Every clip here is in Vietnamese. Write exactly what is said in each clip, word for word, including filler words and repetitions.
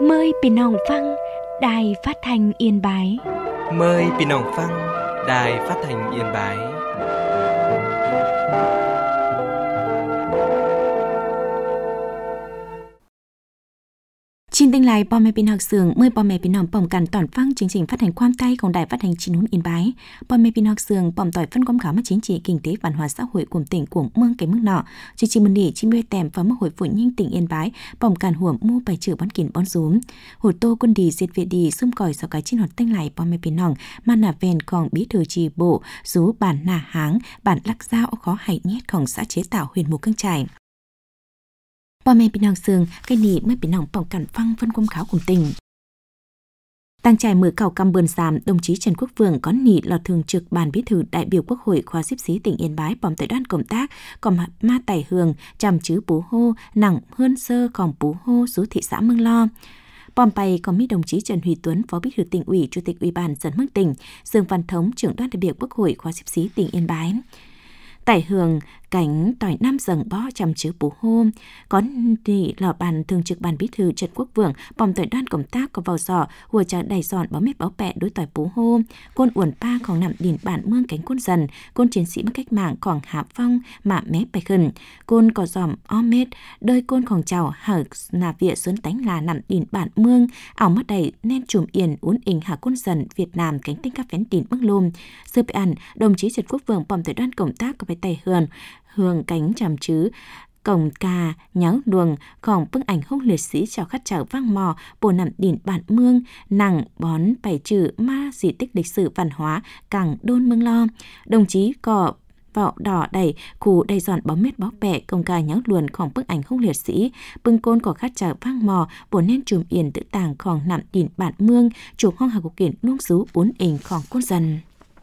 Mờiพี่น้องฟังđài phát thanh Yên Bái. Mời พี่น้องฟัง Đài Phát thanh Yên Bái. Xin tinh lại bò mẹ pin học sường, mời bò mẹ pin nòng bỏng cản toàn phăng chương trình phát hành khoam tayของđài phát hành chín hún Yên Bái. Bò mẹ pin học sường bỏng tỏi phân công khảo mất chính trị kinh tế văn hóa xã hội của tỉnh của mương cái mức nọ. Chương trình mân đi chim bê tèm và mức hội phụ nhanh tỉnh Yên Bái bỏng cản huổng mua bài trừ bón kín bón rúm. Hồ tô quân đi diệt vệ đi xung còi sau cái chín hoạt tinh lại bò mẹ pin nòng mà nà ven còn bí thư trì bộ rú bản nà háng bản lắc dao khó hại nhétของxã chế tạo huyện mù căng trải. Bò mẹ pin nòng sường cái nỉ mới pin nòng bỏng cản phăng phân công khảo cùng tỉnh. Tăng trải mở cầu căm bươn giảm, đồng chí Trần Quốc Vượng có nỉ là thường trực ban bí thư đại biểu Quốc hội khóa xếp xí tỉnh Yên Bái bỏng tại đoàn công tác, còn ma tải hường chằm chứ bú hô nặng hơn sơ còn bú hô số thị xã Mương Lo. Bòm bay có mỹ đồng chí Trần Huy Tuấn, Phó Bí thư Tỉnh ủy, Chủ tịch Ủy ban dân mức tỉnh, Dương Văn Thống, trưởng đoàn đại biểu Quốc hội khóa xếp xí tỉnh Yên Bái. Tại hường cảnh tỏi năm dần bó chằm chứ bú hô có đi lò bàn thường trực ban bí thư Trần Quốc Vượng bòm tỏi đoàn công tác có vào giỏ hùa trả đầy giòn bó mét bó bẹ đối tỏi bú hô côn uẩn pa còn nằm đìn bản mương cánh côn dần côn chiến sĩ mất cách mạng còn hạ phong mạ mé bạch khẩn côn có giòm o mét đơi côn còn chào hở nà vịa xuân tánh là nằm đìn bản mương ảo mắt đầy nên chùm yên uốn ình hạ côn dần Việt Nam cánh tinh các vén đìn mương lôm sư bị ăn đồng chí Trần Quốc Vượng bòm tỏi đoàn công tác có phải tay hườn hương cánh chằm chứ cổng cà nháo đuồng còn bức ảnh hung liệt sĩ chào khát chào vang mò bồ nằm đỉnh bản mương nặng bón bảy trừ ma di tích lịch sử văn hóa cảng đôn Mương Lo đồng chí có vọ đỏ đầy khu đầy giòn bó mét bó bẹ công ca nháo luồnของbức ảnh hung liệt sĩ bưng côn có khát chào vang mò bồ nên chùm yên tự tàngของnằm đỉnh bản mương chụp hoang hà của kiển nuông xú bốn ỉnhของcôn dần.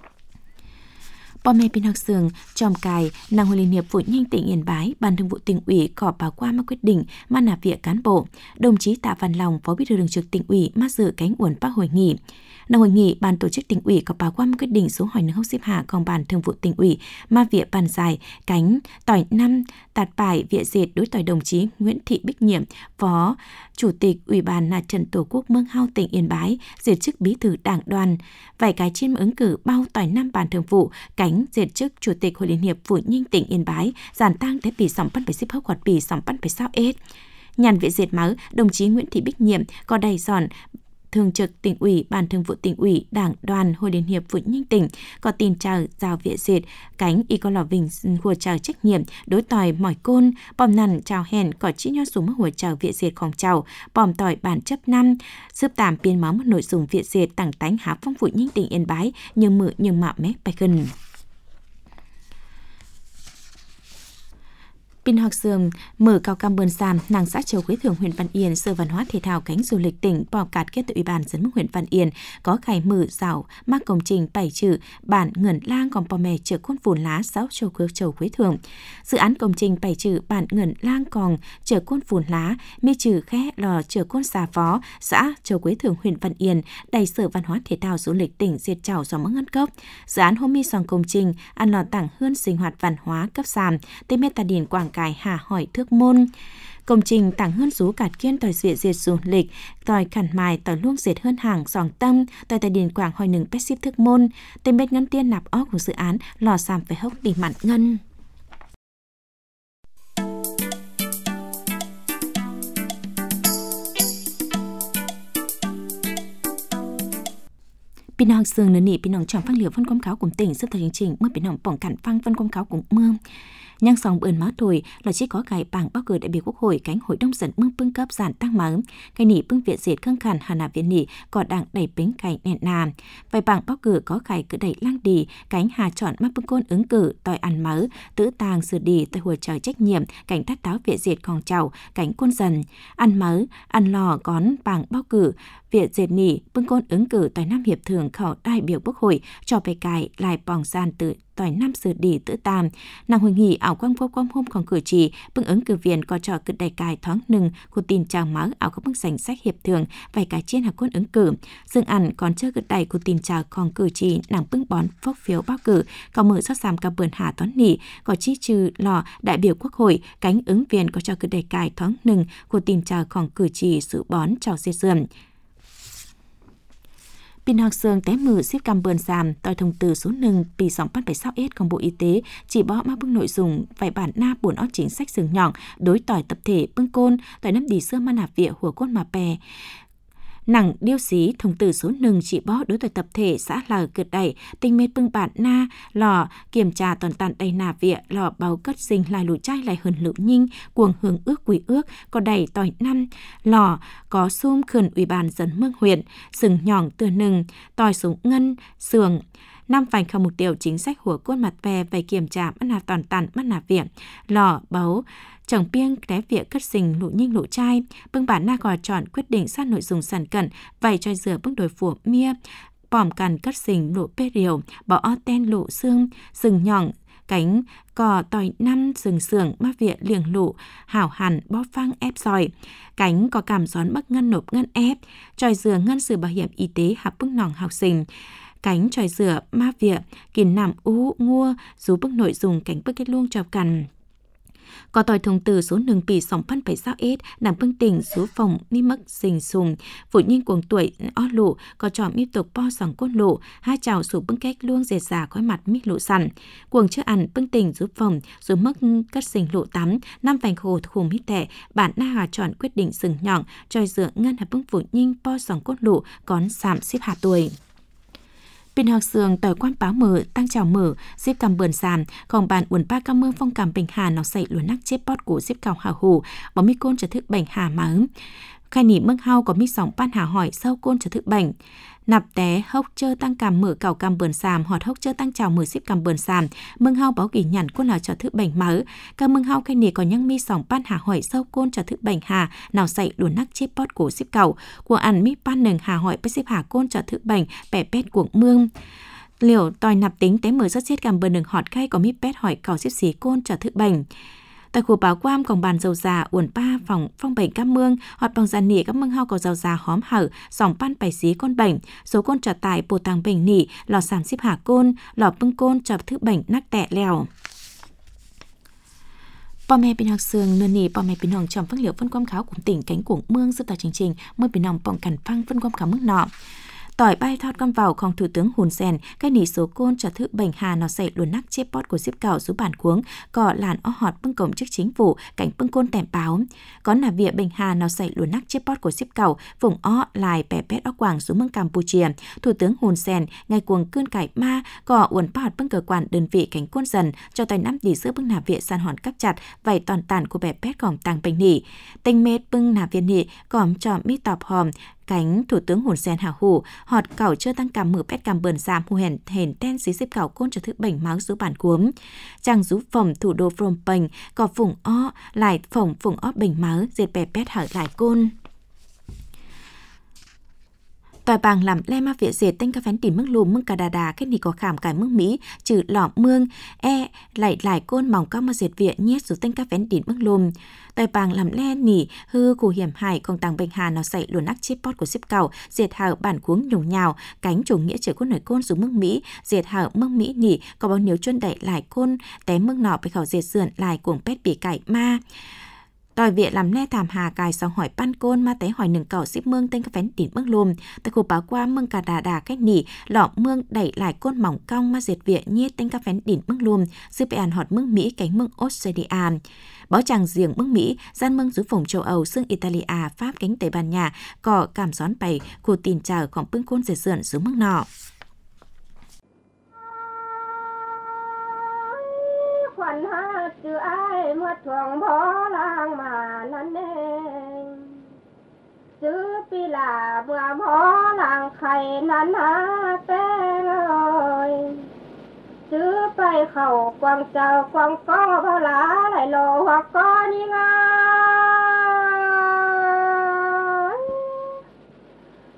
Bò mẹ pin học sường tròm cài nàng hội liên hiệp phụ nhanh tỉnh Yên Bái ban thường vụ tỉnh ủy có báo qua mà quyết định mà nạp viện cán bộ đồng chí Tạ Văn Long phó bí thư thường trực tỉnh ủy mà dự cánh uẩn bác hội nghị. Nàng hội nghị ban tổ chức tỉnh ủy có báo qua mà quyết định số hỏi nước hốc xếp hạ còn ban thường vụ tỉnh ủy mà viện bàn dài cánh tỏi năm tạt bài viện dệt đối tỏi đồng chí Nguyễn Thị Bích Nhiệm phó chủ tịch ủy ban là Trần Tổ Quốc Mương Hao tỉnh Yên Bái dệt chức bí thư đảng đoàn vài cái trên ứng cử bao tỏi năm ban thường vụ cánh dệt chức chủ tịch hội liên hiệp phụ nhanh tỉnh Yên Bái giàn tăng thế bì sòng bắt phải xếp hốc hoạt bì sòng bắt phải sao ết nhàn viện dệt máu đồng chí Nguyễn Thị Bích Nhiệm có đầy giòn thường trực tỉnh ủy ban thường vụ tỉnh ủy đảng đoàn hội liên hiệp phụ nhanh tỉnh có tin chào rào viện dệt cánh y có lò vinh hùa chào trách nhiệm đối tỏi mỏi côn bòm nằn chào hèn có chỉ nho xuống hùa chào viện dệtของchào bòm tỏi bản chấp năm giúp tạm biên máu một nội dung viện dệt tặng tánh há phong phụ nhanh tỉnh Yên Bái nhưng mự nhưng mạo mé bạch gần. Pin học sường mở cao cam bươn sam nàng xã Châu Quế Thượng huyện Văn Yên Sở Văn hóa Thể thao cánh du lịch tỉnh bỏ cát kết tự ủy ban dân mức huyện Văn Yên có khai mở rào mắc công trình bảy chữ bản ngẩn lang còn bò mè chở côn phùn lá sáu Châu Quế Châu Quế Thượng dự án công trình bảy chữ bản ngẩn lang còn chở côn phùn lá mi trừ khe lò chở côn xà phó xã Châu Quế Thượng huyện Văn Yên đầy Sở Văn hóa Thể thao du lịch tỉnh diệt chảo do mắc ngân cốc dự án hôm mi sòng công trình ăn lò tặng hơn sinh hoạt văn hóa cấp sàm tây meta điển quảng cài hà hỏi thước môn công trình tặng hơn rú cạt kiên tỏi duyệt diệt du lịch tỏi khẩn mài tỏi luông diệt hơn hàng giòn tâm tỏi tại điền quảng hỏi nừng pet ship thước môn tên bên ngân tiên nạp óc của dự án lò sàm phải hốc đỉnh mặn ngân. Pin học sường nửa nị pin nòng tròn phăng liều phân công cáo cùng tỉnh giúp thời chương trình มื่อ pin nòng bỏng cản phăng phân công cáo cùng mương nhang sòng bươn máu thổi là chỉ có cái bảng bao gửi đại biểu Quốc hội cánh hội đông dẫn mương bưng cấp giản tăng máu cái nỉ bưng viện diệt khương khản hà nà viện nỉ có đảng đẩy bến cày nẹn nà vài bảng bao gửi có cái cứ đẩy lang đi cánh hà chọn mắc bưng côn ứng cử tỏi ăn máu tứ tàng sửa đi tại hùa trời trách nhiệm cảnh tát táo viện diệt còn chào cánh côn dần ăn máu ăn lò cón bảng bao cử viện diệt nỉ bưng côn ứng cử tại năm hiệp thường khảo đại biểu Quốc hội cho bề cài lại bỏng gian tự tỏi năm sự đi tự tam nàng hội nghị ảo quang vô quang hôm còn cử chỉ bưng ứng cử viên có trò cực đại cài thoáng nừng của tin chào mở ảo các bức danh sách hiệp thường vài cái chiến hạ quân ứng cử dương ăn còn chơi cực đại của tin chào còn cử chỉ nàng bưng bón phốc phiếu báo cử có mở sát xàm cả bườn hà toán nỉ có chi trừ lò đại biểu quốc hội cánh ứng viên có trò cực đại cài thoáng nừng của tin chào còn cử chỉ sự bón chào xê dườm Pin học sương té mử xếp cầm bờn giảm tòi thông từ số nừng pì sóng bắt bảy sáu sของBộ Y tế chỉ bỏ mắc bưng nội dung vài bản na buồn ó chính sách sừng nhọn đối tỏi tập thể bưng côn tỏi năm đi xưa man hạp vịa hùa côn mà bè nặng điêu xí thông từ số nừng chỉ bỏ đối tỏi tập thể xã là cực đẩy tinh mết bưng bản na lò kiểm tra toàn tàn đầy nà vịa lò bào cất sinh lại lũ trai lại hơn lũ nhinh cuồng hướng ước quỷ ước có đầy tỏi năm lò có xung khẩn ủy ban dân mương huyện sừng nhỏng từ nừng tỏi súng ngân sườn năm vành không mục tiêu chính sách của côn mặt về về kiểm tra mắt nà toàn tàn mắt nà viện lò báu chồng piêng té việc cất sinh lũ nhinh lũ trai bưng bản na gò chọn quyết định sát nội dung sản cận vậy cho dừa bưng đổi phủ mia bỏm cằn cất sinh lũ bê điều bỏ o ten lũ xương sừng nhỏng cánh cò tỏi năm sừng sườn ma viện liềng lụ hảo hẳn bó phăng ép sòi cánh có cảm gión bắc ngân nộp ngân ép tròi dừa ngân sự bảo hiểm y tế hạp bưng nòng học sinh cánh tròi dừa ma viện kìm nằm ú ngua rú bưng nội dung cánh bức kết luông chọc cằn có tỏi thông từ số nừng pì sóng phân bảy sao ít nằm bưng tỉnh số phòng mi mất xình sùng phụ nhân cuồng tuổi o lụ có trò mi tục po sòng cốt lụ hai chào số bưng cách luông dệt giả khói mặt mi lụ sẵn cuồng chưa ăn bưng tỉnh số phòng số mất cất xình lụ tắm năm vành khổ khủng mi tệ bản na hà chọn quyết định sừng nhọn tròi dựa ngân hạt bưng phụ nhân po sòng cốt lụ còn giảm xếp hạ tuổi Pin học sương tỏi quan báo mở tăng chào mở xếp cầm bườn sàn còn bàn uẩn ba cam mương phong cảm bình hà nó xảy luôn nắc chép bót của xếp cào hào hủ bỏ mi côn trở thức bệnh hà mà ứng khai nỉ mương hao có mi sóng ban hà hỏi sau côn trở thức bệnh nạp té hốc chơ tăng cằm mở cào cằm bờn sàm hoặc hốc chơ tăng chào mở xếp cằm bờn sàm mương hao báo kỳ nhằn côn nào cho thức bệnh mở các mương hao khai nỉ có nhăng mi sòng ban hà hỏi sau côn cho thức bệnh hà nào xảy luôn nắc chép bót của xếp cào của ăn mi ban nừng hà hỏi bê xếp hà côn cho thức bệnh bẻ pét của mương liều tòi nạp tính té mở rất chết cằm bờn nừng họt khai có mi pét hỏi cào xếp xí côn cho thức bệnh tại khu báo quam còn bàn dầu già uẩn ba phòng phong bệnh các mương hoặc bằng giàn nỉ các mương hao có dầu già hóm hở sòng pan bài xí côn bệnh số côn trở tại bồ tàng bệnh nỉ lò sản xếp hạ côn lò bưng côn chập thứ bệnh nắc tẹ lèo Bò mẹ bình học sương nương nỉ bò mẹ bình hồng trong phân liệu phân quam kháo của tỉnh cánh cuồng mương dự tờ chương trình mưa bình hồng bỏng cằn phăng phân quam kháo mức nọ tỏi bay thọt con vàoของthủ tướng Hun Sen cái nỉ số côn cho thứ bệnh hà nó xảy luôn nắc chép bót của xếp cào rú bản cuống cọ làn ó họt bưng cổng trước chính phủ cảnh bưng côn tèm báo có nà vịa bệnh hà nó xảy luôn nắc chép bót của xếp cào vùng ó lại bẻ pét ó quảng xuống mương Campuchia thủ tướng Hun Sen ngày cuồng cơn cải ma cọ uẩn pa họt bưng cơ quan đơn vị cảnh quân dần cho tay năm đi giữa bưng nà vịa san hòn cắt chặt vảy toàn tàn của bẻ pét còng tàng bệnh nỉ tinh mết bưng nà viên nỉ còm cho mi tọp hòm cánh thủ tướng Hun Sen hào hủ họt cẩu chưa tăng cảm mở pét cảm bờn giảm hù hèn hèn ten xí xếp cẩu côn cho thứ bệnh máu số bản cuống trang rú phòng thủ đô Phnom Penh có vùng ó lại phòng vùng ó bệnh máu diệt bè pét hở lại côn tỏi bàng làm le ma viện diệt tên ca phén tìm mương lùm mương cà đà đà kết nỉ có khảm cải mương Mỹ trừ lọ mương e lại lại côn mỏng cao mà diệt viện nhét số tên ca phén tìm mương lùm tỏi bàng làm le nỉ hư của hiểm hại công tàng bệnh hà nó xảy luôn ác chip pot của xếp cầu diệt hở bản cuống nhùng nhào cánh chủ nghĩa chở côn nổi côn xuống mương Mỹ diệt hở mương Mỹ nỉ có bao nhiêu chuân đẩy lại côn té mương nọไปkhảo diệt sườn lại cuồng pét bị cải ma tỏi viện làm le thảm hà cài sòng hỏi pan côn ma té hỏi nừng cẩu xếp mương tên các phén đỉnh mương lùm tại khu báo qua mương cà đà đà cách nỉ lọ mương đẩy lại côn mỏng cong ma diệt viện nhiết tên các phén đỉnh mương lùm giúp bè họt mương Mỹ cánh mương Australia báo chàng giềng mương Mỹ gian mương rú phồng châu Âu xương Italia Pháp cánh Tây Ban Nha cỏ cảm gión bày khu tin chờของbưng côn diệt sườn xuống mương nọ chứ ai mất thuồng bó lang mà năn nênh chứ pi là bữa bó lang khay năn há tên ơi chứ bay khẩu quang chào quang có bao lá lại lộ hoặc có đi ngay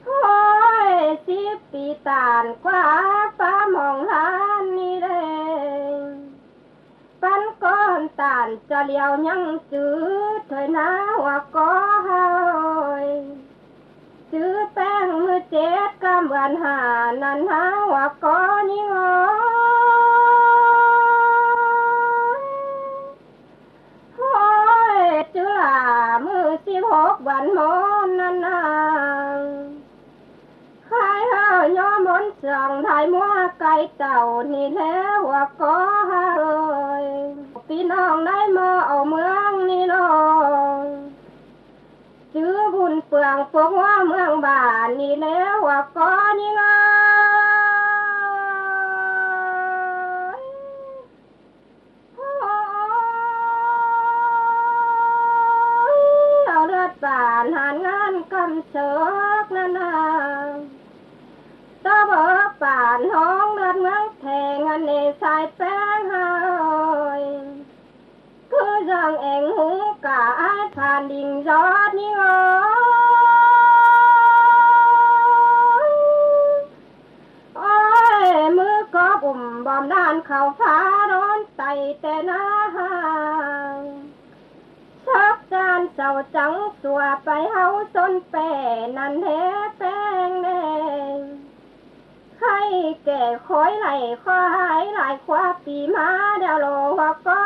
thôi xếp pi tàn quá phá mong lan đi đây ตาลจะเลี้ยวยังจื้อเถยนะว่าก็เฮยจื้อแป้งมือเจ็ดกำวันหานันหาว่าก็ยิ่งอ๋อโอ้ยจื้อหล่ามือสิบหกวันมอนนันนางใครเฮายอมนเสื่องไทยมัวไก่เต่านี่แล้วว่าก็เฮยพี่น้องได้มาเอาเมืองนี่น้องจื้อบุญเปลืองพวกว่าเมืองบ้านนี่แล้วว่าก็นี่ไงเอาเลือดป่านหานงานกำเชิกนั่นนาตะเบิกป่านห้องเลือดเมืองแทงอันนี้สายแป้งเฮยคือจังเอ็งหูกะอ้ายผ่านดิ่งยอดนี่งอโอ้ยมือก็ปุ่มบอมด้านเข่าฟ้าร้อนไตแต่หน้าหางชักจานเจ้าจังสัวไปเฮาซนแป้นั่นแท้แป้งแดงใครแก่คอยไหลควายไหลควาปีมาเดี๋ยวโลหัวก็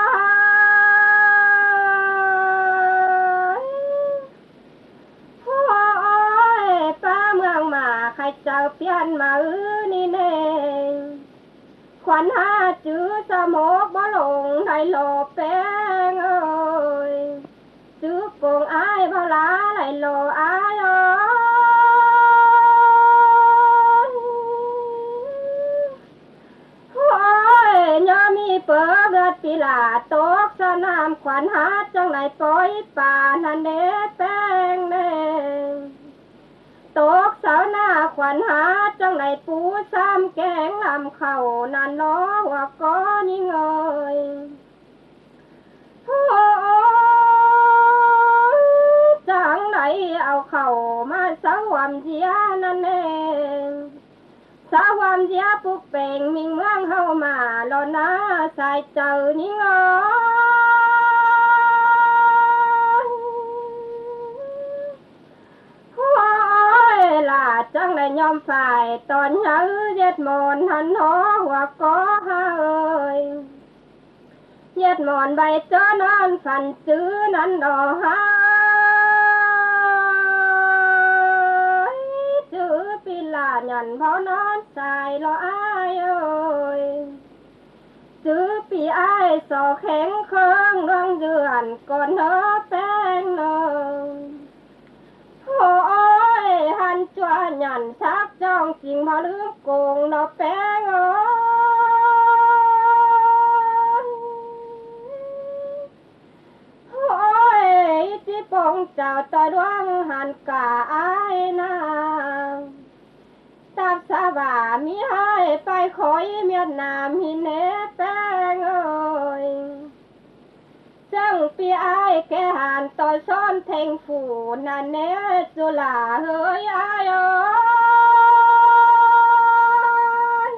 โอ้ยป้าเมืองมาใครเจ้าเปลี่ยนมาอื้อนี่เน่ขวัญหาจื้อสมกบ่ลงได้โลแป้งเอ้ยจื้อโกงอ้ายบ่ลาไหลโลอ้ายเอ้ยอมีเปิดเลือดปีลาตกสนามขวัญหาจังไหนปล่อยป่านันเดแป้งแดงตกเสาหน้าขวัญหาจังไหนปูซ้ำแกงลำเข่านันล้อว่าก็ยิ่งเอ่ยโอ้จังไหนเอาเข่ามาสวมเจียนั่นเองสาวความเสียปุกเป่งมิงเมืองเข้ามาหล่อหน้าสายเจอนี่งอโอ้ยล่ะจังได้ยอมฝ่ายตอนเฮาเย็ดมอนหันหอหัวก็เฮยเย็ดมอนใบเจ้านอนฝันซื้อนั้นดอหาปีลาหยันเพราะนอนสายรออ้ายเอ้ยซื้อปีอ้ายสอแข็งเครื่องดวงเดือนก่อนเธอแป้งเนยโอ้ยหันจวนหยันชักจ้องจริงพอลืมโกงนอแป้งเอ้ยโอ้ยที่ปงเจ้าตาดวงหันกาอ้ายนาตับสาบามีให้ไปคอยเมียดนามหินเนแป้งเอ้ยจังปีอ้ายแกหันต่อซ้อนเทงฝูนันเนจุลาเฮ้ยอ้ายเอ้ย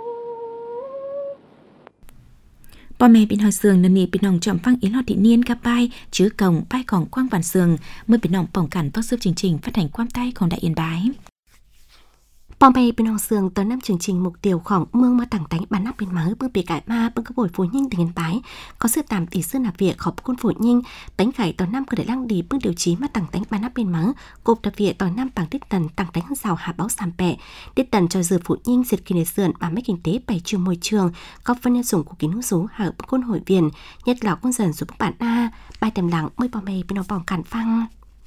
พ่อแม่พี่น้องเสืองนันนี่พี่น้องจอมฟังอีหลอดที่เนียนกับป้ายชื่อกล่องป้ายของกว้างวันเสืองเมื่อพี่น้องป้องกันต้องซื้อจริงๆphát hànhความใต้ของđại yên báiปอมไปเป็นองเสืองตอนน้ำchương trình mục tiêuของเมืองมาต่างแต่งบ้านนับเป็นหมาเพิ่งปีกายมาเพิ่งกระโดดฝูยิ่งถึงเงินไปก็ซื้อตามตีซื้อหนาเวียขอบคุณฝูยิ่งแต่งไก่ตอนน้ำก็ได้ร่างดีเพิ่งเดียวชี้มาต่างแต่งบ้านนับเป็นหมากบตะเวียตอนน้ำปังติดตันต่างแต่งขึ้นสาวหาเบ้าสามแปะติดตันจอยเสือฝูยิ่งเสร็จกินในเสือนมาไม่กินเต้ไปชิวมวยเชืองก็ฟันยาสูงกูกินหูสูหาเพิ่งก้นหอยเวียนยัดเหล่าก้นเสือนสู่ปักป่านหน้าไปเต็มหลังไม่ปอมไปเป็นองปองกันฟัง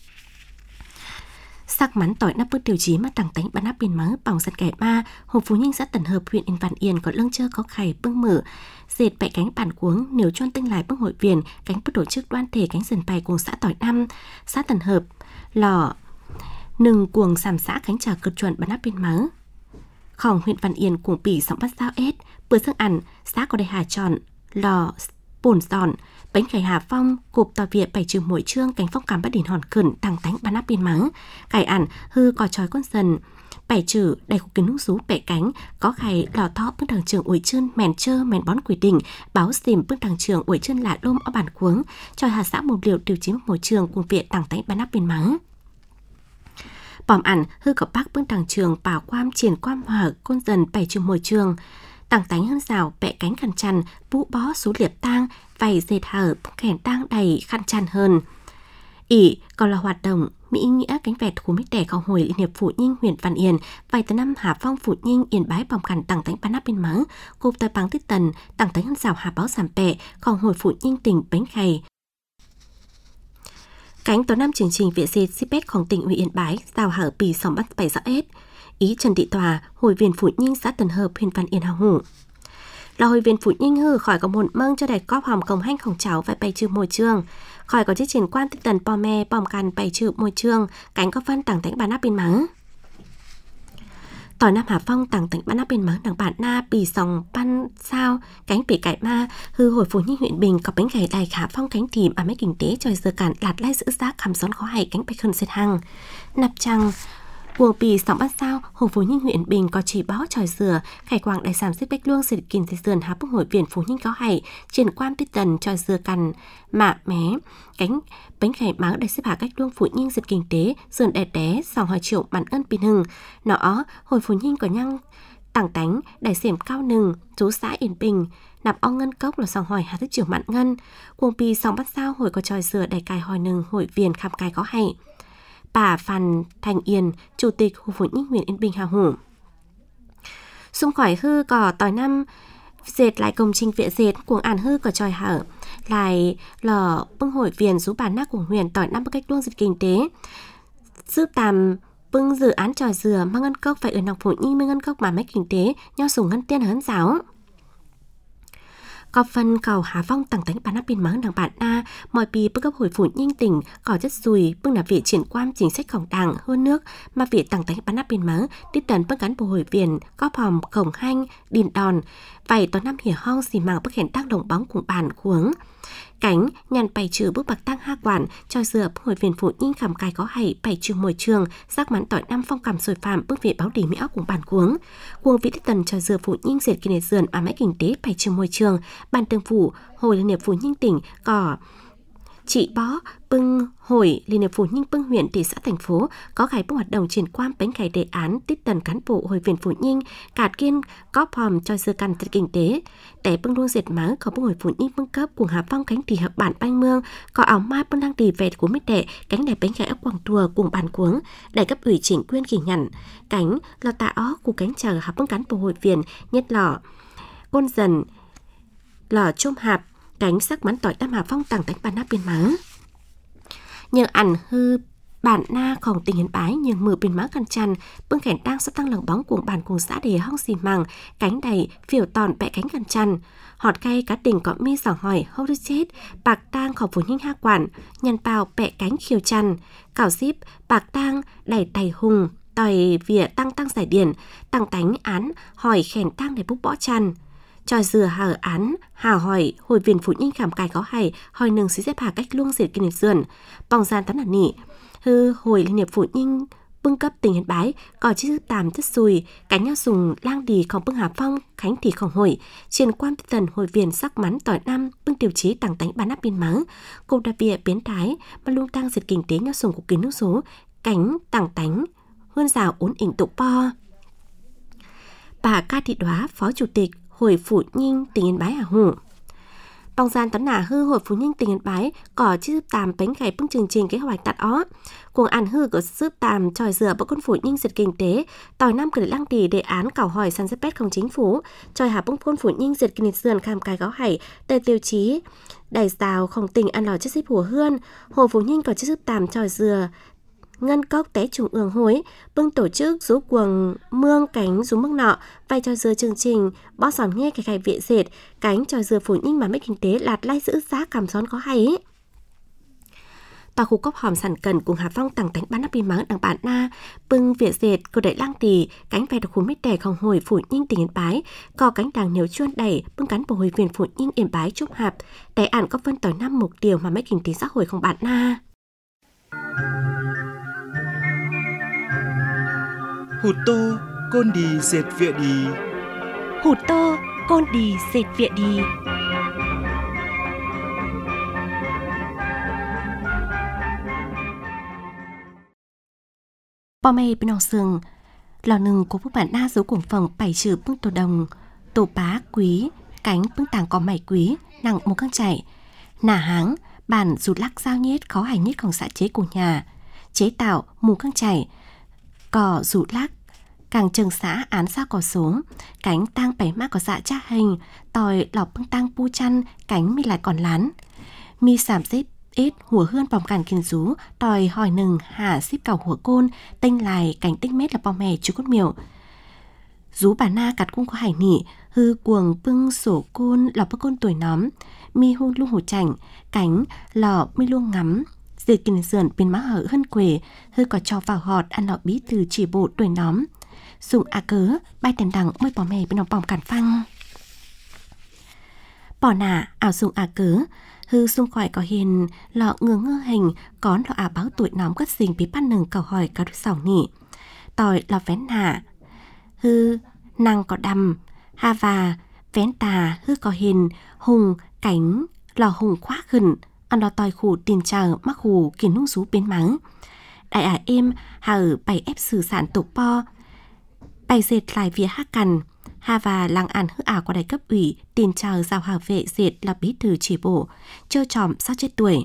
sắc mắn tỏi nắp bước điều chí mà tặng tánh bán nắp biển mớ bỏng sật kẹt ma hồ phú nhanh xã tần hợp huyện yên văn yên có lưng chơ có khải bưng mở dệt bẹ cánh bản cuống nếu chôn tinh lại bưng hội viện cánh bất tổ chức đoan thể cánh dần bài cùng xã tỏi năm xã tần hợp lò nừng cuồng sàm xã cánh trà cực chuẩn bán nắp biển mớ khòng huyện văn yên cùng bỉ sóng bắt sao ết bữa sức ăn xã có đầy hà tròn lò bồn giòn bánh cải Hà Phong cục tòa viện bảy trường mỗi trương cánh phong cảm bắt đỉnh hòn khẩn tăng tánh bán áp biên mắng cải ẩn hư cò trói con dần bảy chữ đầy cuộc kiến nung rú bẻ cánh có khai lò thọ bước đằng trường ủi chân mèn chơ mèn bón quỷ đỉnh báo xìm bước đằng trường ủi chân lạ lôm ở bản cuống cho hà xã một liệu điều chí một trường cùng viện đẳng tánh bán áp bên mắng bòm ảnh hư cậu bác bước đằng trường bảo quam triển quam hở côn dần bảy trường mồi trường tàng tánh hơn rào bẹ cánh khăn chăn vũ bó số liệp tang vầy dệt hở khèn tang đầy khăn chăn hơn ỉ còn là hoạt động mỹ nghĩa cánh vẹt của mít đẻ khảo hồi liên hiệp phụ nhinh huyện Văn Yên vài từ năm Hà Phong phụ nhinh yên bái bòng cằn tàng tánh bán áp bên mắng cục tài báng tích tần tàng tánh hơn rào Hà báo giảm bẹ khảo hồi phụ nhinh tỉnh bánh khay cánh tối năm chương trình viện dệt shipetของtỉnh huyện Yên Bái rào hở bì sòng bắt bảy rõ ết ý Trần Thị Tòa hội viên phụ nhinh xã Tần Hợp huyện Văn Yên Hào Hủ là hội viên phụ nhinh hư khỏi có một mâng cho đại cóp hòm cổng hanhของcháu và bày trừ môi trường khỏi có chiếc triển quan tích tần pò me bòm cằn bày trừ môi trường cánh có phân tàng tánh bán áp bên mắng tỏi nam Hà Phong tàng tánh bán áp bên mắng đằng bản na bì sòng pan sao cánh bể cải ma hư hội phụ nhinh huyện Bình có bánh gầy đài khả phong cánh thìm à mấy kinh tế tròi giờ cản lạt lai giữ giá khám xón khó hay cánh bạch hơn xếp hăng nạp trăng Buồng bì sóng bắt sao, Hồ Phú Ninh huyện Bình có chỉ báo tròi dừa, khải quảng đại sản xích bách luông sự kinh tế dườn há bức hội viện Phú Ninh có hay, triển quan tích tần tròi dừa cằn, mạ mé, cánh bánh khải máu đại xếp hạ cách luông Phú Ninh dịch kinh tế, dườn đẹp đé, sòng hỏi triệu bản ân bình hừng. Nó, Hồi Phú Ninh có nhăng tảng tánh, đại xỉm cao nừng, chú xã Yên Bình, nạp ong ngân cốc là sòng hỏi hà thức triệu mạn ngân, buồng bì sóng bắt sao hồi có tròi dừa đại cài hỏi nừng hội viện khám cài có hay. Bà Phan Thành Yên, Chủ tịch Hồ Phú Ninh huyện Yên Bình Hà Hủ. Xung khỏi hư có tỏi năm dệt lại công trình viện dệt cuồng ản hư có tròi hở lại lò bưng hội viện rú bản nác của huyện tỏi năm bức cách luông dịch kinh tế giúp tàm bưng dự án tròi dừa mang ngân cốc phải ở nọc Phú Ninh mang ngân cốc mà mấy kinh tế nhau sủng ngân tiên hấn giáo. Có phần cầu Hà Phong tặng tánh bán áp biên mắng đằng bản na mọi bì bức cấp hồi Phú Ninh tỉnh có chất xùi bưng là việc triển quan chính sáchของđảng hơn nước mà việc tặng tánh bán áp biên mắng tiếp tần bức cán bộ hồi viện có hòm cổng hanh đìn đòn vậy tòa năm hỉa hong xì màng bức hẹn tác đồng bóng cùng bàn khuống cánh nhằn bày trừ bức bạc tăng ha quản cho dừa hồi viện Phú Ninh khảm cài có hay bày trừ môi trường giác mắn tỏi năm phong cảm sồi phạm bức viện báo đỉ mỹ óc cùng bàn cuống cuồng vị tiếp tần cho dừa Phú Ninh dệt kinh tế dườn à máy kinh tế bày trừ môi trường ban tương phủ hồi liên hiệp Phú Ninh tỉnh có chị bó bưng hội liên hiệp Phú Ninh bưng huyện thị xã thành phố có khải bưng hoạt động triển quan bánh khải đề án tiếp tần cán bộ hội viện Phú Ninh cạt kiên có hòm cho dừa căn thật kinh tế để bưng luôn dệt máng có bưng hội Phú Ninh bưng cấp cùng Hà Phong cánh thị hợp bản banh mương có áo mai bưng đang tì vẹt của mít đệ cánh đẹp bánh khải ấp quảng đùa cùng bàn cuống để cấp ủy chỉnh quyên ghi nhận cánh là tạ ó của cánh chờ Hà bưng cán bộ hội viện nhất lọ côn dần lò chôm hạp cánh sắc mắn tỏi tam Hà Phong tặng tánh bàn áp biên máng nhờ ảnh hư bản naของtỉnh Yên Bái nhưng mưa biên máng khăn chăn bưng khẻn đang sắp tăng lồng bóng cuồng bản cùng xã đề hong xì màng cánh đầy phiểu tòn bẹ cánh khăn chăn họt cây cá tình có mi sòng hỏi hô đứt chết bạc tangของPhú Ninh ha quản nhân bào bẹ cánh khiêu chăn cào zip bạc tang đầy đầy hùng tỏi vỉa tăng tăng giải điển tăng tánh án hỏi khẻn tang để bút bỏ chăn tròi dừa hở án hào hỏi hồi viện Phú Ninh khảm cài có hay hỏi nừng xí xếp hạ cách luông diệt kinh lịch dườn bòng gian tán nản nị hư hồi liên hiệp Phú Ninh bưng cấp tỉnh Yên Bái có chữ tàm chất xùi cánh nhau sùng lang đìของbưng Hà Phong khánh thịของhội triển quan tần hồi viện sắc mắn tỏi năm bưng tiêu chí tàng tánh bán áp biên mắng cục đặc biệt biến thái mà lung tăng diệt kinh tế nhau sùng của kiến nước số cánh tàng tánh hơn rào ổn ỉnh tụ po. Bà Ca Thị Đoá phó chủ tịch Hội Phú Ninh tỉnh Yên Bái Hà Hủ. Bòng gian tấn nả hư Hội Phú Ninh tỉnh Yên Bái có chữ tàm bánh khải bưng chương trình kế hoạch tạt ó. Cuồng ăn hư có sức tàm tròi dừa bộ con Phú Ninh dịch kinh tế, tỏi năm cử lăng đi đề án cảo hỏi săn xếp không chính phủ, tròi hạ bưng con Phú Ninh dịch kinh dườn kham cái gáo hải, tề tiêu chí, đầy rào không tình ăn lò chất xếp hùa hươn, Hội Phú Ninh có chữ tàm tròi dừa, ngân cốc té trùng ương hối bưng tổ chức rú cuồng mương cánh rú mức nọ vai trò dừa chương trình bó sòn nghe cái cái viện dệt cánh trò dừa Phú Ninh mà mấy kinh tế lạt lai giữ giá cảm xón có hay ấy. Tòa khu cốc hòm sản cần cùng Hà Phong tặng tánh bán áp biên mắng đằng bản na bưng viện dệt cô đẩy lang tì cánh vai được khu mít đẻ không hồi Phú Ninh tỉnh Yên Bái có cánh đàng nhiều chuôn đẩy bưng cán bộ hồi viện Phú Ninh Yên Bái chúc hạp để ản có phân tỏi năm mục điều mà mấy kinh tế xã hội không bản na. hụt tô côn đi dệt vịa đi. Hụt tô côn đi dệt vịa đi. Bò mê bên nòng sườn lò nừng của phúc bản na dấu cuồng phòng bảy trừ bưng tổ đồng tổ bá quý cánh bưng tàng có mày quý nặng một căng chạy nả háng bản rụt lắc sao nhết khó hành nhếtของxã chế của nhà chế tạo mù căng chạy cỏ rụt lắc càng trường xã án sao cỏ số cánh tang bảy má có dạ cha hình tòi lọc bưng tang pu chăn cánh mi lại còn lán mi sảm xếp ít hùa hươn bòm càn kiên rú tòi hỏi nừng hạ xíp cào hùa côn tinh lại cánh tinh mét là bò mè chú cốt miểu rú bà na cặt cung có hải nỉ hư cuồng bưng sổ côn lò bơ côn tuổi nóm mi hôn luôn hổ chảnh cánh lò mi luôn ngắm dì kinh sườn bên má hở hân quể hư có cho vào họt ăn lọ bí từ chỉ bộ tuổi nóm dùng à cớ bay tèm đằng mới bò mè bên nòng bòm càn phăng bỏ nả ảo dùng à cớ hư xung khỏi có hiền lọ ngừa ngơ hình có lọ à báo tuổi nóm quất xình bí bắt nừng cầu hỏi cả đứa sòng nỉ tòi lọ vén hạ hư năng có đầm ha và vén tà hư có hiền hùng cánh lò hùng khoác khẩn ăn lò tòi khủ tiền chờ mắc hù kiến nung rú bên mắng đại ả êm hà ở bày ép sử sản tục po bày dệt lại vía hát cằn ha và làng ăn hư ảo của đại cấp ủy tiền chờ giao hà vệ dệt là bí thư chỉ bộ trơ tròm sao chết tuổi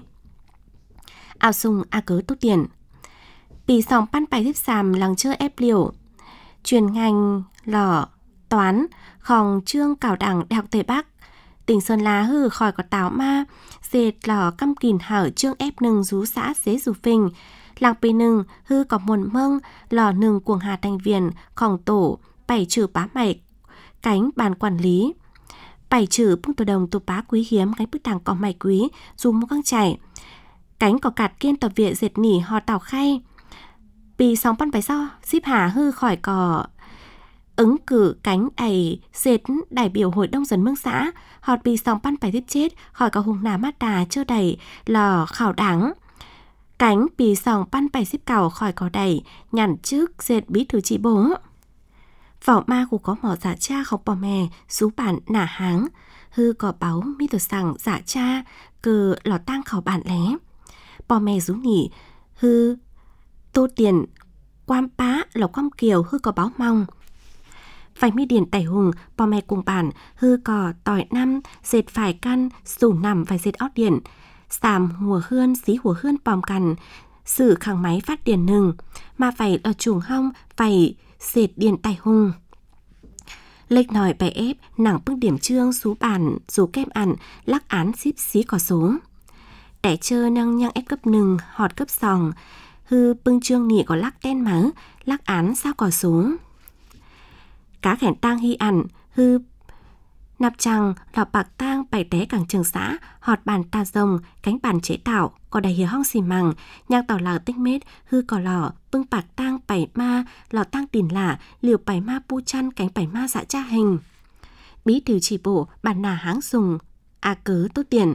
ảo sung a cớ tốt tiền bì sòng pan bài tiếp sàm làng chơi ép liều truyền ngành lò toán khòng trương cảo đảng đại học tây bắc tỉnh Sơn La hư khỏi có táo ma dệt lò căm kìn hở trương ép nừng rú xã xế rú phình làng pì nừng hư có muôn mâng lò nừng cuồng hà thành viên khòng tổ bảy trừ bá mạch cánh bàn quản lý bảy trừ bưng tổ đồng tổ bá quý hiếm cánh bức tàng có mày quý dù mua căng chảy cánh có cạt kiên tập viện dệt nỉ hò tàu khay bì sóng pan bài so ship hà hư khỏi có ứng cử cánh đầy dệt đại biểu hội đông dân mương xã họt bì sóng pan bài tiếp chết khỏi có hùng nà mát đà chưa đầy lò khảo đáng cánh bì sóng pan bài ship cào khỏi có đầy nhằn trước dệt bí thư chỉ bố vỏ ma của có mỏ giả cha không bò mè sú bản nả háng hư có báo mi tổ sằng giả cha cờ lò tang khảo bản lé bò mè rú nỉ hư tô tiền quan bá lò quam kiều hư có báo mong phải mi điển tẩy hùng bò mè cùng bản hư có tỏi năm dệt phải căn sủ nằm phải dệt ót điển sàm hùa hươn xí hùa hươn bòm cằn sử khẳng máy phát điển nừng mà phải ở chuồng hong phải dệt điển tẩy hùng lệch nòi bè ép nặng bưng điểm trương sú bản rú kem ăn lắc án xíp xí có số đẻ chơ nâng nhang ép cấp nừng họt cấp sòng hư bưng trương nỉ có lắc ten mớ lắc án sao có số cá khẻn tang hy ẩn hư nạp trăng lọ bạc tang bảy té cẳng trường xã họt bàn ta rồng cánh bàn chế tạo có đầy hiếu hong xì mằng nhang tàu lò tích mết hư có lò bưng bạc tang bảy ma lò tang tiền lả liều bảy ma pu chăn cánh bảy ma dạ cha hình bí thư chỉ bộ bản nà háng dùng a cớ tốt tiền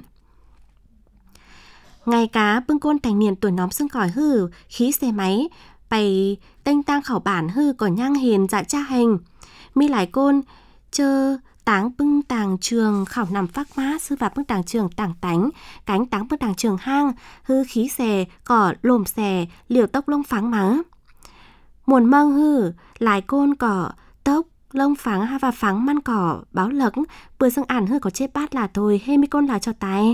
ngày cá bưng côn thành niên tuổi nóm xương còi hư khí xe máy bày tênh tang khảo bản hư có nhang hiền dạ cha hình mi lại côn chơ táng bưng tàng trường khảo nằm phát má sư và bưng tàng trường tàng tánh cánh táng bưng tàng trường hang hư khí xè cỏ lồm xè liều tốc lông pháng má muồn mâng hư lại côn cỏ tốc lông pháng ha và pháng man cỏ báo lấc bữa dương ản hư có chết bát là thôi hê mi côn là cho tay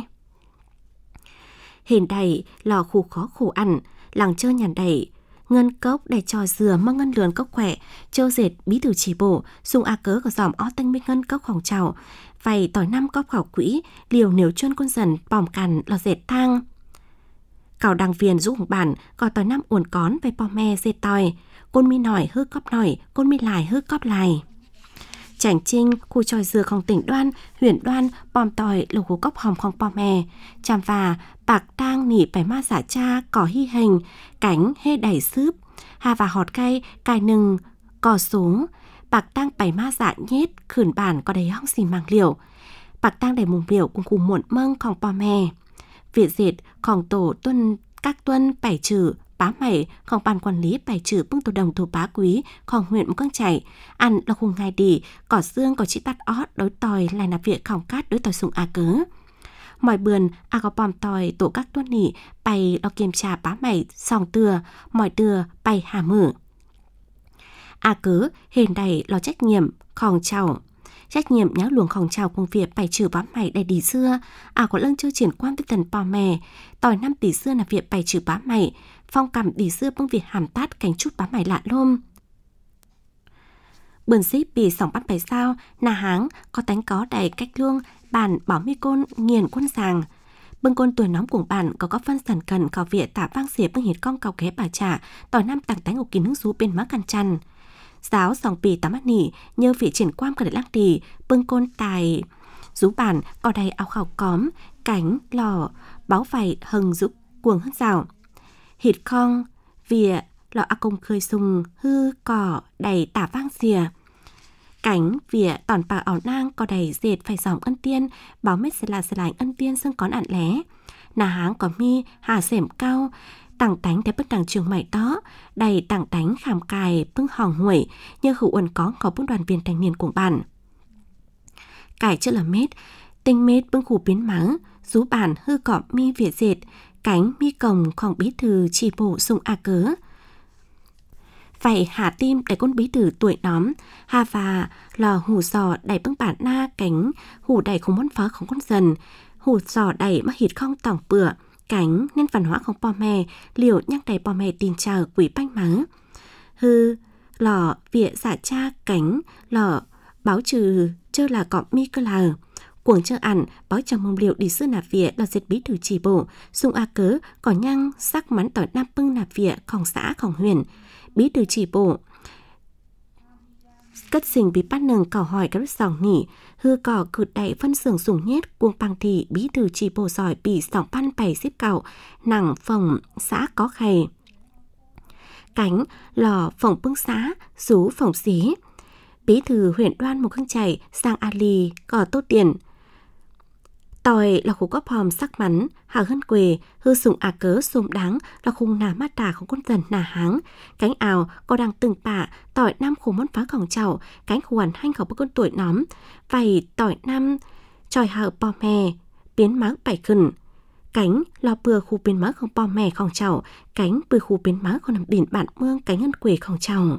hình đầy lò khủ khó khủ ăn làng chơi nhàn đầy ngân cốc để trò dừa măng ngân lườn cốc khỏe châu dệt bí thư chỉ bổ dùng a cớ của dòm ó tanh minh ngân cốc khỏng trào vầy tỏi năm cốc khảo quỹ liều nếu chuyên con dần bòm cằn lò dệt thang cào đằng viền rũ hùng bản có tỏi năm uồn cón về bò me dệt tỏi côn mi nỏi hư cóp nỏi côn mi lài hư cóp lài Chảnh Trinh, khu tròi dừa không tỉnh Đoan, huyện Đoan, bòm tỏi, lục hú cốc hòm không bò mè, chàm và, bạc tang nỉ bảy ma giả cha, cỏ hy hình, cánh hê đẩy sướp, hà và họt cay, cài nừng, cỏ số, bạc tang bảy ma giả nhết, khửn bản có đầy hong xì màng liều, bạc tang đầy mùng liều cùng cùng muộn mâng không bò mè, viện dệt, khòng tổ tuân, các tuân, bảy trừ, bá màyของban quản lý bài trừ bưng tổ đồng thủ bá quýของhuyện Mù Căng Chải ăn là khung ngày đi cỏ xương có chỉ tắt ót đối tòi lại nạp việc khỏng cát đối tòi sùng a cớ mọi bườn a có bòm tòi tổ các tuân nỉ bày lo kiểm tra bá mày sòng từa mọi từa bày hà mở a cớ hền đầy lo trách nhiệm khòng chào trách nhiệm nhớ luồng khòng chào công việc bài trừ bá mày đầy đi xưa à có lân chưa triển quan với tần bò mè tỏi năm tỷ xưa là việc bài trừ bá mày phong cầm đi xưa bưng việc hàm tát cánh chút bá mày lạ lôm bườn xí bì sòng bắt bài sao nà háng có tánh có đầy cách luông bản bảo mi côn nghiền quân sàng bưng côn tuổi nóng của bản có có phân sần cần khảo viện tả vang xỉa bưng hiệt con cào ké bà trả tỏi năm tặng tánh ổ kín nước rú bên má căn chăn giáo sòng bì tám mắt nỉ nhờ vị triển quan cả đại lăng tì bưng côn tài rú bản có đầy áo khảo cóm cánh lò báo vảy hừng rú cuồng hất rào hít khong vỉa lọ a công khơi sùng hư cỏ đầy tả vang xìa cánh vỉa tòn bà ảo nang có đầy dệt phải dòng ân tiên báo mết sẽ là sẽ lại ân tiên xương con ạn lé nà háng có mi hà xẻm cao tặng tánh theo bất đẳng trường mày đó đầy tặng tánh khảm cài bưng hòn huẩy như khẩu uẩn có có bưng đoàn viên thanh niên của bản cải chưa là mết tinh mết bưng khủ biến mắng rú bản hư cọ mi vỉa dệt cánh mi cồngของbí thư chỉ bộ sùng a cớ phải hạ tim để con bí thư tuổi nóm hà và lò hủ giò đẩy bưng bản na cánh hủ đẩy không muốn phá không con dần hủ giò đẩy mà hít không tỏng bựa cánh nên văn hóa không bò mè liệu nhắc đầy bò mè tin chờ quỷ banh mắng hư lò vỉa giả cha cánh lò báo trừ chơ là cọ mi cơ là cuồng chơ ẩn báo trong mông liệu đi sư nạp vỉa là diệt bí thư chỉ bộ sung a cớ có nhăng sắc mắn tỏi nam bưng nạp vỉaของxãของhuyền bí thư chỉ bộ cất sinh bí bắt nâng cỏ hỏi các sòng nỉ hư cỏ cụt đẩy phân xưởng sủng nhét cuồng bằng thị bí thư chỉ bộ giỏi bị sòng pan bày xếp cạo nặng phòng xã có khay cánh lò phòng bưng xã rú phòng xí bí thư huyện Đoan Mù Căng Chải sang Ali cỏ tốt tiền tỏi là khúc góp hòm sắc mắn hà hân quề hư sùng à cớ xôm đáng là khung nà mát đàของcon dần nà háng cánh ảo có đang từng bạ tỏi năm khủng món phá khổng chậu cánh khuẩn hanh khẩu bức con tuổi nóm vầy tỏi năm tròi hở bò mè biến máng bảy khẩn cánh lò bừa khu biến máng không bò mè khổng chậu cánh bừa khu biến máng không nằm biển bản mương cánh hân quề khổng chậu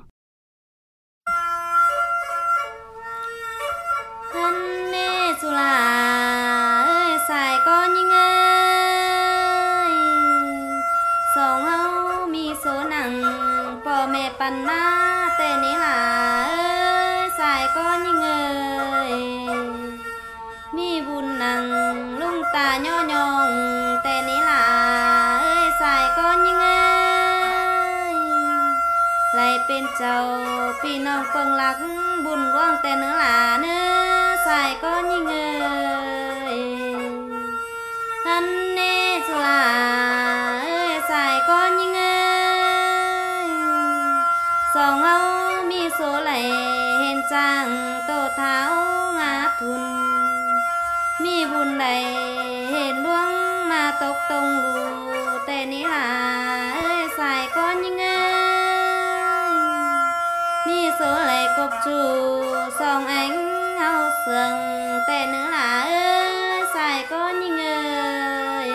thân nê dù là ơi xài con nhưng ơi song hâu mi số nặng bò mẹ pan na tên ní là ơi xài con nhưng ơi mi buồn nặng lung ta nho nhong tên ní là ơi xài con nhưng ơi lại bên châu phi nong phương lạc buồn quang tên nữa là nữa xài con nhưng ơi thân nê dù là ơi xài con nhưng ơi song âu mi số lại hên trang tổ tháo ngã thun mi buồn đầy hên luông mà tộc tông lù tên ní là ơi xài con nhưng ơi mi số lại cột chủ song ánh hao sương tên nữa là ơi xài con nhưng ơi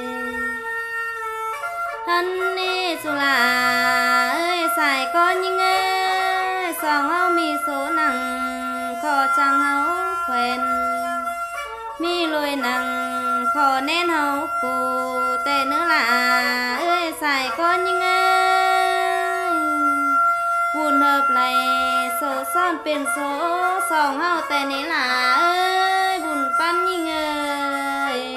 thân đi dù là ơi xài con nhưng ơi song hao mi số nặng khó chẳng hao quen mi lùi nặng khó nên hao cụ tên nữa là ơi xài con nhưng ơi buồn hợp lại số son bên số song hao tên ấy là ơi buồn pan nhưng ơi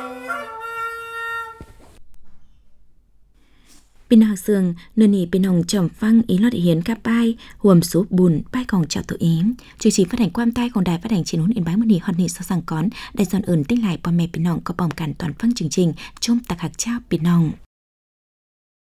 Bên học sường, nơi này bên hồng trầm phăng ý lọt hiến các bài, huồm số bùn, bài còn chào tự ý. Chương trình phát hành quan tay còn đài phát hành trên hôn yên bái một nỉ hòn nỉ so sàng con, đại dọn ẩn tích lại bò mẹ bên hồng có bỏng cản toàn phăng chương trình, trong tạc hạc trao bên hồng.